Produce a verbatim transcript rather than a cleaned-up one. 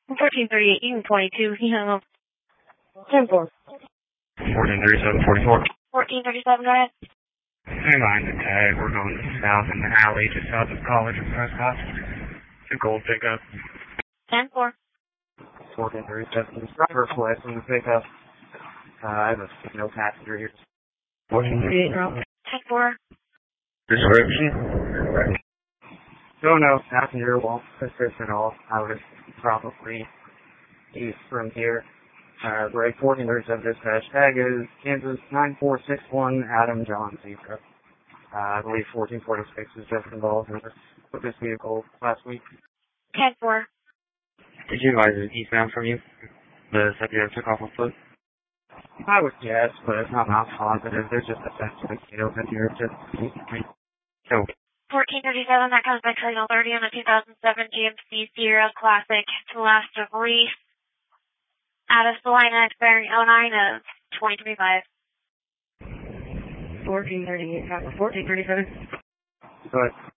fourteen thirty-eight, Eaton twenty-two, he hung up. ten four. fourteen thirty-seven forty-four. fourteen thirty-seven, go ahead. Hey, line the tag. We're going south in the alley just south of College and Prescott. It's a gold pickup. ten four. fourteen thirty-seven. Driver flight in the pickup. Uh, I have a no passenger here. fourteen thirty-eight, Rob. ten four. Description? Don't know. Passenger won't description all. I would probably east from here. Uh, break fourteen thirty-seven dispatch. Tag is Kansas nine four six one Adam John Zebra. Uh, I believe fourteen forty-six is just involved in this, with this vehicle last week. ten four. Did you advise it eastbound from you? The subject took off on foot? I would guess, but I'm not positive. There's just a sense of mosquitoes in here. Just, so. fourteen thirty-seven, that comes by signal thirty on a two thousand seven G M C Sierra Classic to last of Reese. Out of Salina, expiring oh nine of twenty twenty-five. fourteen thirty-eight, fourteen thirty-seven. Go ahead.